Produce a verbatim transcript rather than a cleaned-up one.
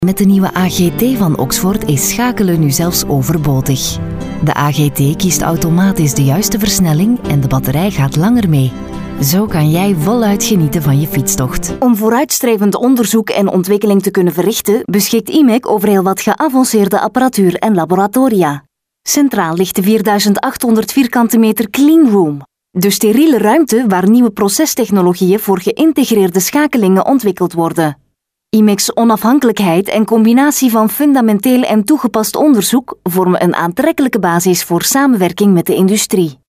Met de nieuwe A G T van Oxford is schakelen nu zelfs overbodig. De A G T kiest automatisch de juiste versnelling en de batterij gaat langer mee. Zo kan jij voluit genieten van je fietstocht. Om vooruitstrevend onderzoek en ontwikkeling te kunnen verrichten, beschikt I M E C over heel wat geavanceerde apparatuur en laboratoria. Centraal ligt de vierduizend achthonderd vierkante meter clean room. De steriele ruimte waar nieuwe procestechnologieën voor geïntegreerde schakelingen ontwikkeld worden. I M E C's onafhankelijkheid en combinatie van fundamenteel en toegepast onderzoek vormen een aantrekkelijke basis voor samenwerking met de industrie.